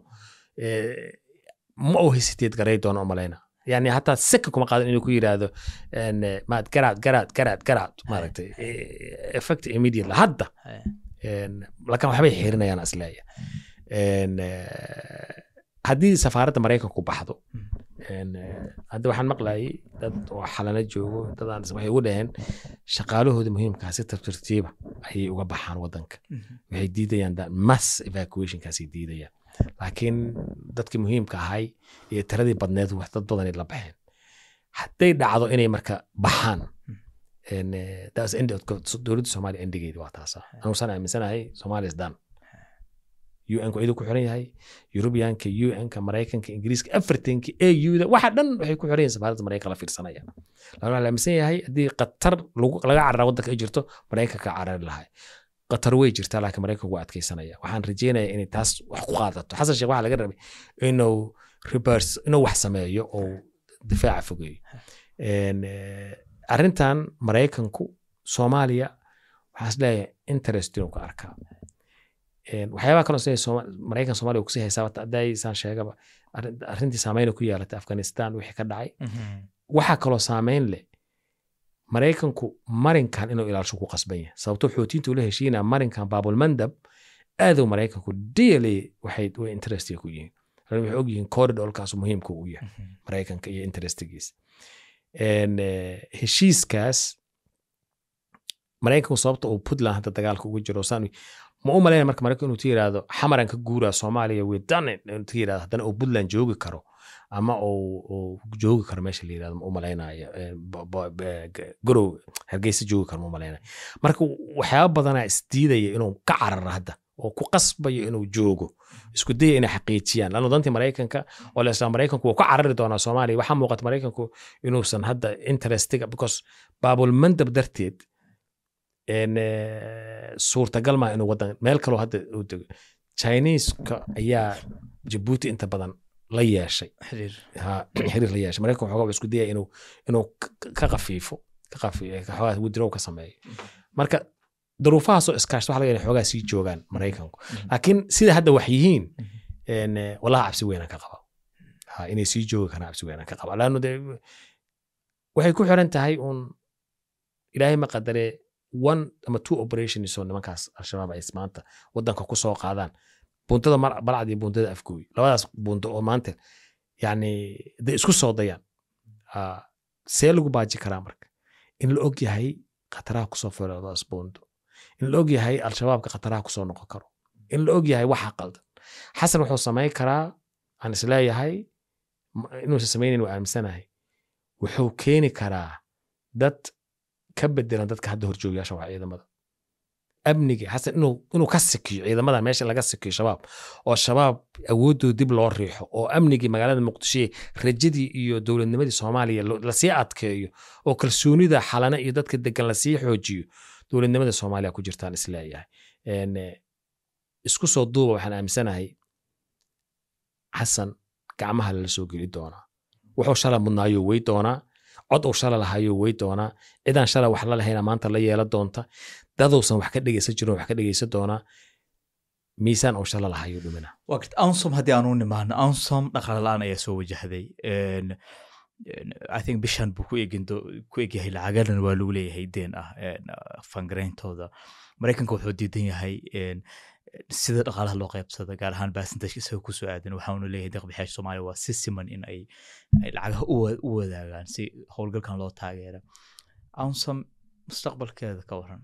ma oo hesiteed garay doono malayna يعني حتى سكة كم قادر إنه كوي هذا إن ما تقرأ تقرأ تقرأ تقرأ ما رأيت إفكت إميديا لهذا إن لكن حبي حيرنا يعني أصلية إن هذه سفارة أمريكا كوبحضو إن هذا واحد مقلعي وحلنا جو طبعا سماه يقولهن شغاله هذا مهم كاسيت ترتيبه هي وجبحان وضنك وهي جديدة يعني ماس evacuation كاسي جديدة يعني laakiin dadkii muhiimka ahay iyo tiradii badneed wax dad badan la baxeen haday dhacdo inay marka baxaan in taas end dowladda Soomaaliya endigeed waa taas anu sana aaminsanahay Soomaaliya isdaan U N ku idu ku xiran yahay European-ka U N-ka Mareykanka Ingiriiska everything A U-da waxa dhan waxay ku xiran yihiin safaaradda Mareykanka la fiirsanayaan laga aaminsan yahay hadii qatar laga cararo wadanka ay jirto Mareykanka ka carari lahay qatar way jirtaa laakiin Mareykanku waa adkeysanaya waxaan rajeynayaa in taas wax ku qaadato Xasan Sheekh waxa laga rabay inuu reverse inuu wax sameeyo oo difaac fogeeyo een arintan Mareykanku Soomaaliya waxa isleeyahay interest inuu ka arkaa een waxyaabo kale oo Mareykan Soomaaliya ku sii xisaabta aday san sheegaba arintii saameyn ku yeelatay Afghanistan wixii ka dhacay waxa kale oo saameyn leh Mareykanku marinkan inuu ilaasho ku qasban yahay sababtoo xootiintu la heshiina marinkan Babul Mandab aadu Mareykanku daily waxay u interest ku yihiin waxay og yihiin corridor-kaas muhiimka u yahay Mareykanka iyo interestigiis een heshiiskaas Mareykanku sababta uu Puntland hadda dagaalka ugu jiro saan ma u maleeyay marka Mareykanku inuu tiraado xamaran ka guura Soomaaliya way done inuu tiraado hadana uu Puntland joogi karo ama oo joogi karo meesha la yiraahdo u maleynaayo garow Hargeysa joogi karo u maleynaayo marka waxyaabo badan ay isdiidaya inuu ka cararo hadda oo ku qasbayo inuu joogo isku day inay xaqiijiyaan laano dantii Mareykanka oo la isla Mareykanku uu ka carari doona Soomaaliya waxa muuqata Mareykanku inuu san hadda interestiga because Babul Mandab darteed in suurtagal ma inuu wadan meel kale hadda uu tago Chinese-ka ayaa Djibouti inta badan la yeeshay xiriir ha xiriir la yeeshay Mareykanku wuxuu isku dayay inuu inuu ka qafiifo ka qafiifo ka xawaa withdraw ka sameeyo marka duruufaha soo iskaash waxa laga yahay xogaa sii joogan Mareykanku laakiin sida hadda wax yihiin in wallahi cabsi weyn ka qaba ha inay sii joogan kana cabsi weyn ka qaba laano waxay ku xiran tahay un ilaahay ma qadare one ama two operations oo nimankaas al-shabaab ay maanta wadanka ku soo qaadaan buntada balcadi buntada afkooy labadaas bunto oo maanta yani de isku soo dayaan ah see lagu baaji karaa marka in la og yahay qataraha ku soo feeradaas bunto in la og yahay al-shabaabka qataraha ku soo noqon karo in la og yahay waxa qaldan Xasan wuxuu sameey karaa aan isleeyahay inuu sameeynin waa aamsanahay wuxuu keeni karaa dad ka bedelan dadka hadda horjoogayaasha waa ciidamada amniga Xasan inuu inuu ka sikiyo ciidamada meesha laga sikiyo shabaab oo shabaab awoodooda dib loo riixo oo amniga magaalada Muqdisho rajadii iyo dawladnimadii Soomaaliya la sii adkeeyo oo kalsoonida xalana iyo dadka degan la sii xoojiyo dawladnimada Soomaaliya ku jirtaan isleeyahay een isku soo duuba waxaan aaminsanahay Xasan gacmaha la soo geli doona wuxuu shala mudnaayo way doona cod uu shala lahayo way doona ciidan shala wax la lahayn maanta la yeela doonta dadowsan wax ka dhageysan jiro wax ka dhageysan doona miisaan uu shala lahayo dhumina waqti aansom hadii aanu nimaano aansom dhaqaale la'aan ayaa soo wajahday een I think bishan buu ku eegindo ku eegyahay lacagadan waa lagu leeyahay deen ah een fangareyntooda Mareykanka wuxuu diidan yahay een sida dhaqaalaha loo qaybsado gaar ahaan percentage isaga ku soo aadan waxaanu leeyahay deeq-bixiyaasha Soomaaliya waa si siman in ay lacagaha u wadaagaan si howlgalkan loo taageero aansam mustaqbalkeeda ka waran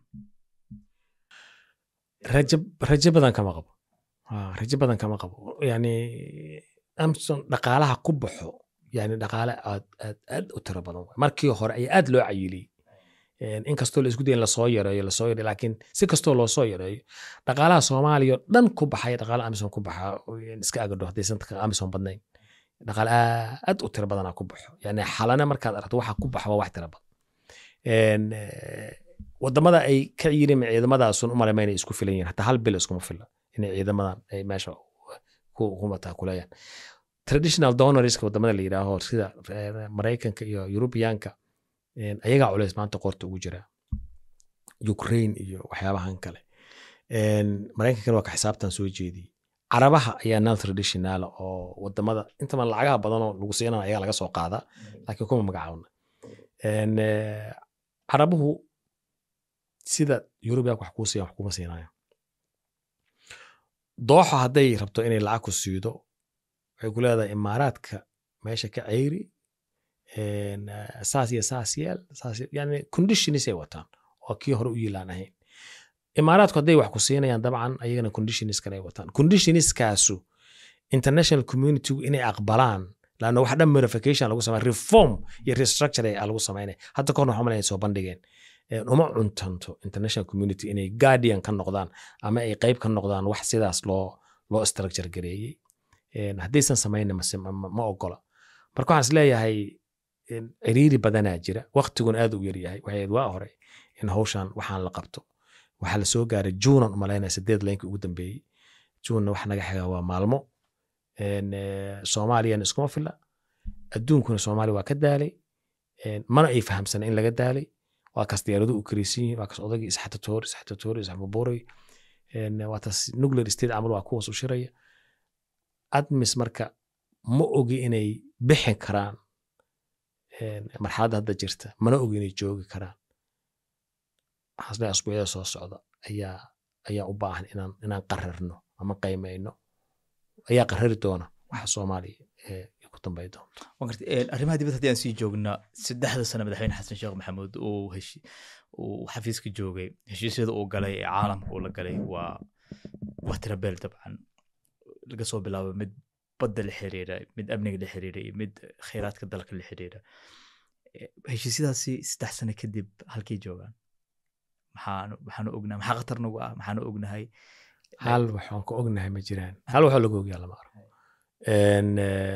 rajo rajo badan kama qabo ah rajo badan kama qabo yani amson dhaqaalaha ku baxo yani dhaqaale aad aad aad u tiro badan markii hore ay aad loo cayilay in kastoo la isku dayin la soo yareeyo la soo yareeyo laakiin si kastoo loo soo yareeyo dhaqaalaha Soomaaliya dhan ku baxay dhaqaale Amazon ku baxa iska agado hadaysan Amazon badnayn dhaqaale aad u tiro badan ku baxo yani xalana markaad aragto waxa ku baxo wax tiro badan een wadamada ay ka ciidamada ciidamadaas u maleemayna isku filan yihiin hatta hal bil isku ma filan in ciidamadan ay meesha ku humata kulayaan traditional donors wadamada la yiraahdo sida Mareykanka iyo Europeanka een ayaga culays maanta qorta ugu jira Ukraine iyo waxyaabahan kale een Mareykanka waa ka xisaabtan soo jeediyay Carabaha ayaa non traditional oo wadamada inta man lacagaha badan oo lagu siinayo ayaga laga soo qaada laakiin kuma magacaawna een Carabuhu sida Europe wax ku siiyo wax kuma siinayo dooxa haday rabto inay lacag ku siido waxay ku leedahay Imaaraadka meesha ka ceyri een asaasiya asaasiyal asaasi yani conditions ay wataan oo kii hore u yilaanahay Imaaraadku haday wax ku siinayaan dabcan ayagana conditions kale ay wataan conditions kaasu international community inay aqbalaan laana wax dhan verification lagu sameeyo reform iyo restructure ay lagu sameeyay hadda koon waxa malayn soo bandhigeen uma cuntanto international community inay guardian ka noqdaan ama ay qayb ka noqdaan wax sidaas loo loo structure gareeyay een hadaysan sameeyna ma ogola marka waxaan isleeyahay in ciriiri badanaa jira waqtigun aad u yar yahay waxay waa hore in hawshan waxaan la qabto waxa la soo gaaray June u maleynaa sideed leenka ugu dambeeyay June wax naga xiga waa maalmo een Soomaaliya iskuma filla adduunkuna Soomaaliya waa ka daalay een mana ay fahamsan in laga daalay waa kas diyaaradu u kariisiin waa kas odagii isxata toor isxata toor isxama boray een waa tas nuclear state amal waa kuwa soo shiraya admis marka ma ogi inay bixin karaan een marxaladda hadda jirta mana ogi inay joogi karaan xasna asbuucada soo socda ayaa ayaa u baahan inaan inaan qararno ama qiimeeyno ayaa qarari doona waxa Soomaaliya ee ku dambeeyo doonto waqti ee arrimaha dibadda hadii aan sii joogna saddexda sano madaxweyne Xasan Sheekh Maxamuud uu heshi uu xafiiska joogay heshiisyada uu galay ee caalamka uu la galay waa wax tirabeel dabcan laga soo bilaabo mid badda la xiriira mid amniga la xiriira iyo mid kheyraadka dalka la xiriira heshiisyadaasi saddex sano kadib halkii joogaan maxaan waxaan ognahay maxaa qatar nagu ah maxaan ognahay hal waxaan ku ognahay ma jiraan hal waxa lagu ogyahay lama arko een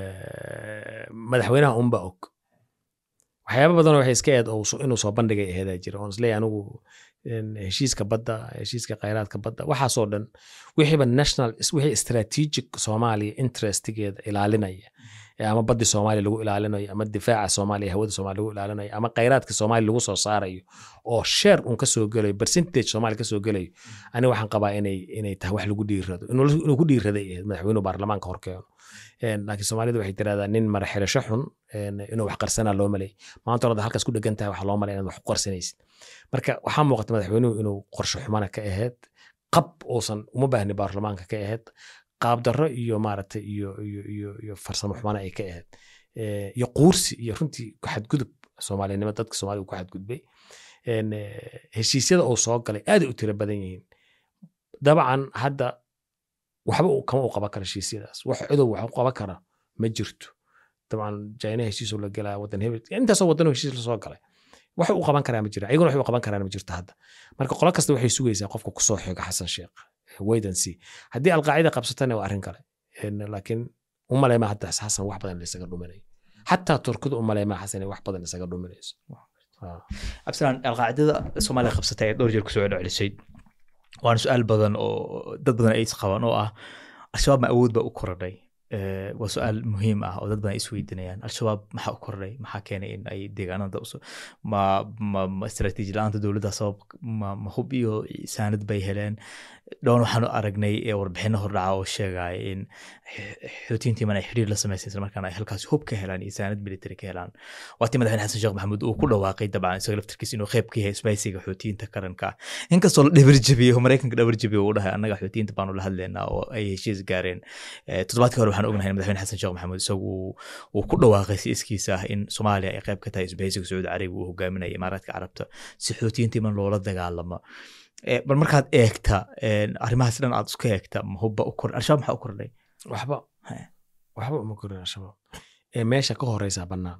madaxweynaha umba og waxyaabo badan waxay iska eed oo inuu soo bandhigay aheeda jira oo isleeyahay anigu heshiiska badda heshiiska kheyraadka badda waxa soo dhan wixii national wixii strategic Soomaaliya interestigeeda ilaalinaya ama badda Soomaaliya lagu ilaalinayo ama difaaca Soomaaliya hawada Soomaaliya lagu ilaalinayo ama kheyraadka Soomaaliya lagu soo saarayo oo share un ka soo galay percentage Soomaaliya ka soo galay ani waxaan qabaa inay inay tahay wax lagu dhiirado inuu ku dhiiraday madaxweynuhu baarlamaanka horkeeno een laakiin Soomaalidu waxay tiraahdaa nin maraxirasho xun inuu wax qarsana loo malay maanta wada halkaas ku dhagan tahay wax loo malay inaad wax qarsanaysid marka waxaa muuqata madaxweynuhu inuu qorshe xumana ka aheed qab oosan uma baahni baarlamaanka ka aheed qaab darro iyo maaragtay iyo iyo iyo iyo farsamo xumana ay ka aheed ee iyo quursi iyo runtii ku xadgudub Soomaaliyeed dadka Soomaaliya ku xadgudbay een heshiisyada oo soo galay aad u tiro badan yihiin dabcan hadda waxba uu kama u qaban karo heshiisyadaas wax ciidow wax u qaban kara ma jirto dabcan China heshiis la galay wadan hebel inta soo wadan heshiis la soo galay wax uu qaban karaa ma jiro ayaguna wax uu qaban karaa ma jirto hadda marka qolo kasta waxay sugaysaa qofka ku soo xiga Xasan Sheekh wait and see hadii alqaacida qabsatana waa arrin kale laakiin uma leeyma hadda Xasan wax badan la isaga dhuminay hatta turkidu uma leeyma Xasan wax badan isaga dhuminayso absalan alqaacida Soomaaliya qabsatay dhowr jeer ku soo celisay waan su'aal badan oo dad badan ay isqabaan oo ah al-shabaab ma awood ba u korodhay waa su-aal muhiim ah oo dad badan isweydiinayaan al-shabaab maxaa u kordhay maxaa keenay in ay deegaanada ma ma istaraatiiji la-aanta dowladda sabab ma ma hub iyo saanad bay heleen dhown waxaanu aragnay warbixino hordhaca oo sheegaya in xuutiyiintii man ay xiriir la samaysay isla markaana ay halkaasi hub ka helaan iyo saanad military ka helaan waatii madaxweyne xasan sheekh maxamuud uu ku dhawaaqay dabcan isaga laftirkiisa inuu qayb ka yahay isbaysiga xuutiyiinta qaranka inkastoo la dhabar jabiyo maraykanka dhabar jabiyo uu dhahay annaga xuutiyiinta baanu la hadlaynaa oo ay heshiis gaareen toddobaadkii hore waxaan ognahay madaxweyne xasan sheekh maxamuud isagu uu ku dhawaaqay si iskiisa ah in soomaaliya ay qayb ka tahay isbaysiga sacuudi carabi uu hogaaminaya imaaraadka carabta si xuutiyiintii man loola dagaalamo bal markaad eegta arrimahaas dhan aad isku eegta ma hubba u kordhay al-shabaab maxaa u kordhay waxba waxba uma kordhin al-shabaab ee meesha ka horeysaa bannaan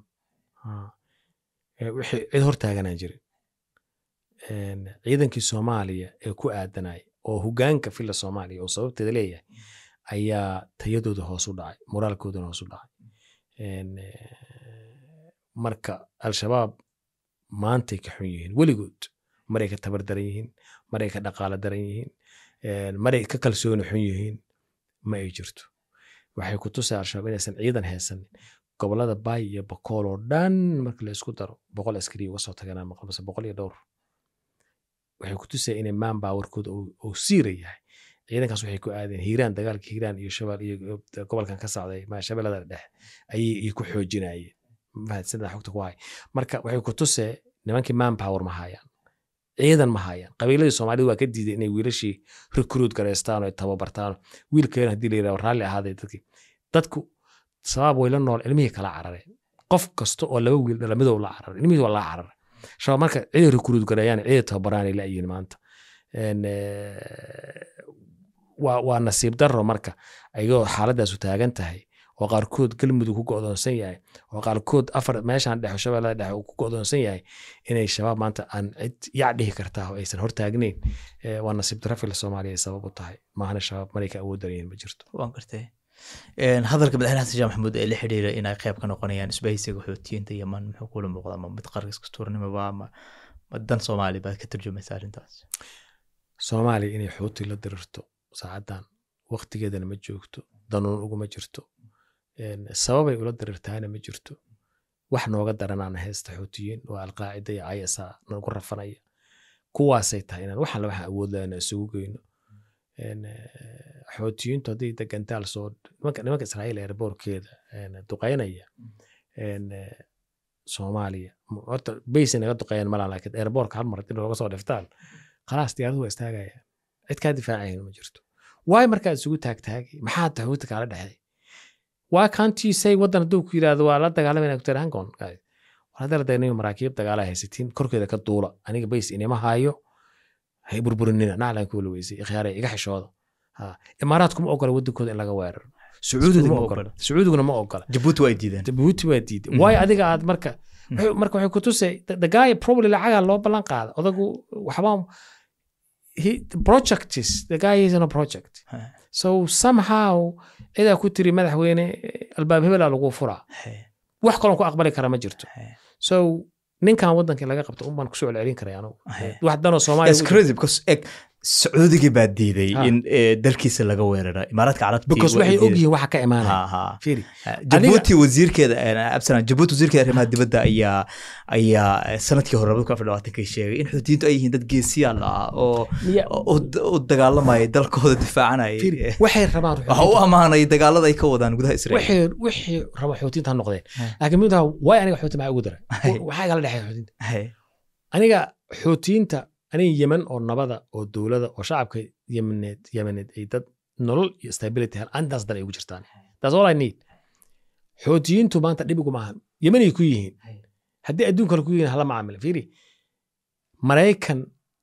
wixii cid hortaaganaa jirin ciidankii soomaaliya ee ku aadanay oo hogaanka filla soomaaliya oo sababteeda leeyahay ayaa tayadooda hoos u dhacay moraalkoodana hoos u dhacay marka al-shabaab maantay ka xun yihiin weligood maray ka tabar daran yihiin maray ka dhaqaalo daran yihiin maray ka kalsooni xun yihiin ma ay jirto waxay ku tusay al-shabaab inaysan ciidan haysanin gobolada baay iyo bakool oo dhan marka la isku daro boqol askari uga soo taganaa maqlabase boqol iyo dhowr waxay ku tusay inay maan baawarkooda uu siira yahay ciidankaas waxay ku aadeen hiiraan dagaalka hiiraan iyo shabaal iyo gobolkan ka socday ma shabeellada dhexe ayay ku xoojinayeen mahadsanida xogta ku hay marka waxay ku tusay nimankii maan power ma hayaan ciidan ma hayaan qabiiladii Soomaalidu waa ka diiday inay wiilashii recruit gareystaan oo tababartaan wiilkeen hadii la yiraahdo raalli ahaaday dadkii dadku sabab way la nool ilmihii kala carareen qof kasta oo laba wiil dhala midow la carar ilmihii waa la carar shabaab marka ciidan recruit gareeyaan ciidan tababaraan la yihiin maanta een waa waa nasiib darro marka ayagoo xaaladaas u taagan tahay oo qaarkood galmudug ku go'doonsan yahay oo qaarkood afar meeshan dhex shabeellada dhex uu ku go'doonsan yahay inay shabaab maanta aan cid yac dhihi kartaa oo aysan hortaagnayn waa nasiib darro fil Soomaaliya sabab u tahay maahna shabaab marayka awood dareen ma jirto waan gartay een hadalka madaxweyne xasan sheekh maxamuud ee la xiriiray in ay qayb ka noqonayaan isbaysiga xuutiyiinta Yemen muxuu kula muuqdaa ma mid qarqis ka tuurnimo waa ma dan Soomaali baad ka tarjumaysaa arintaas Soomaaliya inay xuuti la dirirto saacadan waqtigeedana ma joogto danuun ugu ma jirto een sababay ula dirirtaana ma jirto wax nooga daranaan haysta xuutiyiin waa alqaacida iyo I S A nagu rafanaya kuwaasay tahay inaan waxaan waxa awood leena isugu geyno een xuutiyiintu hadii degantaal soo nimanka nimanka Israa'iil ee airportkeeda een duqeynaya een Soomaaliya horta base inaga duqeeyaan ma laha laakiin airportka hal mar inta looga soo dhiftaan khalaas diyaaradu waa istaagayaan cid ka difaacayna ma jirto waay markaa isugu taagtaagay maxaa taxuuta kala dhaxay why can't you say wadan duu ku yiraahdo waa la dagaalamayna ku tiraan goon wala dardaynayo maraakiib dagaala haysatiin korkeeda ka duula aniga base inama haayo hay burburinina naclaan ku walaweysay ikhyaarey iga xishooda ha imaaraadku ma ogola wadankooda in laga weeraro sacuudiga ma ogola sacuudiguna ma ogola Djibouti way diideen Djibouti way diideen why adiga aad marka marka waxay ku tusay the guy probably lacaga loo balan qaado odagu waxba he the project is the guy is on a project so somehow ida ku tiri madaxweyne albaab hebel lagu fura wax kale ku aqbali kara ma jirto so ninkan wadanka laga qabto umman ku soo celcelin karay anigu wax dano Soomaaliya is crazy because ek Sacuudiga baa diiday in dalkiisa laga weeraro Imaaraadka Carabta because waxay ogyihiin waxa ka imaanaya fiiri Djibouti wasiirkeeda absalan Djibouti wasiirkeeda arrimaha dibadda ayaa ayaa sanadkii hore labada kun iyo labaatan ka sheegay in xuutiyiintu ay yihiin dad geesiyaal ah oo oo dagaalamaya dalkooda difaacanaya waxay rabaan waxa uu amaanay dagaalada ay ka wadaan gudaha Israa'iil waxay waxay raba xuutiyiinta noqdeen laakiin mid way aniga xuutiyiinta ma ugu daray waxa kala dhaxay xuutiyiinta aniga xuutiyiinta aniga Yemen oo nabada oo dawladda oo shacabka Yemeneed Yemeneed ay dad nolol iyo stability hal andaas dal ay ugu jirtaan that's all I need xuutiyiintu maanta dhib ugu maahan Yemen ay ku yihiin haddii adduunka ku yihiin hala macaamil fiiri Mareykan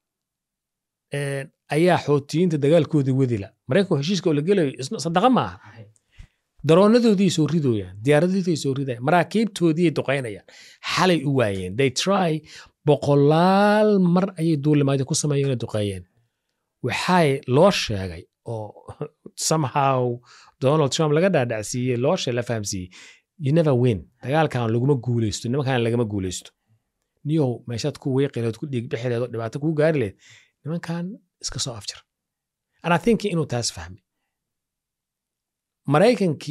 ee ayaa xuutiyiinta dagaalkooda wadila Mareykan heshiiska oo la galay sadaqa ma aha daroonadoodii soo ridooyaan diyaaradoodii soo ridayaan maraakiibtoodii duqeynayaan xalay u waayeen they try boqolaal mar ayay duulimaad ku sameeyeen duqeeyeen waxay loo sheegay oo somehow Donald Trump laga dhaadhacsiiyay loo sheegay la fahamsiiyay you never win dagaalkan laguma guuleysto nimankan lagama guuleysto niyo meeshaad ku weeqileed ku dhig bixileed dhibaato ku gaari leed nimankan iska soo afjir and I think inuu taas fahmay Mareykankii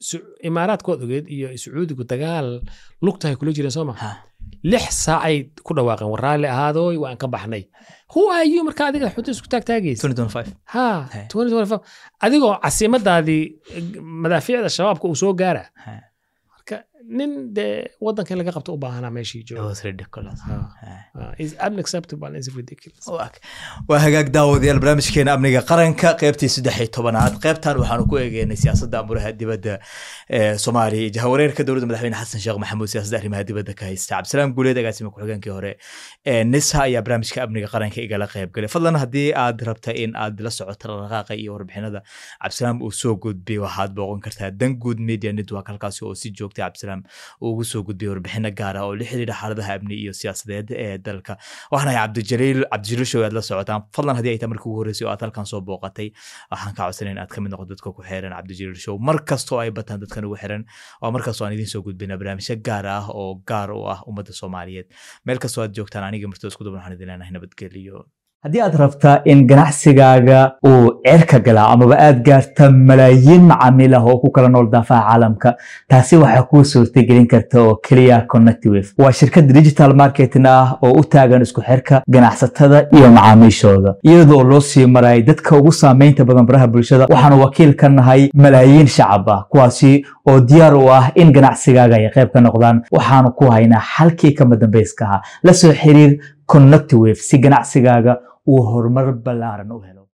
imaaraadkood ogeed iyo sacuudigu dagaal lugtahay kula jireen soo ma lix saacay ku dhawaaqeen war raalli ahaadooy waan ka baxnay who are you marka adiga xuduud isku taag taagaysa twenty twenty-five ha twenty twenty-five adigoo casiimadaadii madaafiicda shabaabka uu soo gaara marka nin de wadanka laga qabto u baahanaa meeshii joogo was ridiculous is unacceptable is ridiculous waa hagaag daawadayaal barnaamijkeena amniga qaranka qaybtii saddex iyo tobanaad qaybtan waxaanu ku eegeynay siyaasadda amuraha dibadda ee Soomaaliya iyo jahawareerka dowladda madaxweyne Xasan Sheekh Maxamuud siyaasadda arrimaha dibadda ka haysta Cabdisalaam Guuleed agaasima ku-xigeenkii hore ee Nisa ayaa barnaamijka amniga qaranka igala qayb galay fadlan haddii aad rabta in aad la socoto dhaqaaqa iyo warbixinada Cabdisalaam uu soo gudbiyay waxaad booqan kartaa Dangood Media Network halkaas oo si joogta Cabdisalaam ugu soo gudbiyay warbixino gaar ah oo la xiriira xaaladaha amni iyo siyaasadeed ee dalka waxaana Cabdijaliil Cabdijaliil show aad la socotaan fadlan haddii ay tahay markii ugu horeysay oo aad halkan soo booqatay waxaan ka codsanayn aad ka mid noqoto dadka ku xiran Cabdijaliil show markastoo ay bataan dadkan ugu xiran oo markastoo aan idin soo gudbinaa barnaamijyo gaar ah oo gaar u ah ummadda Soomaaliyeed meel kastoo aad joogtaan aniga martoo isku duban waxaan idin leenahay nabadgelyo haddii aad rabtaa in ganacsigaaga uu cirka gala amaba aad gaarta malaayiin macaamiil ah oo ku kala nool daafaha caalamka taasi waxaa kuu suurtagelin karta oo keliya ConnectWave waa shirkad digital marketing ah oo u taagan isku xirka ganacsatada iyo macaamiishooda iyadoo loo sii maray dadka ugu saameynta badan baraha bulshada waxaanu wakiil ka nahay malaayiin shacab ah kuwaasi oo diyaar u ah in ganacsigaaga ay qayb ka noqdaan waxaanu ku haynaa xalkii kama dambayska ah la soo xiriir ConnectWave si ganacsigaaga uu horumar ballaaran u helo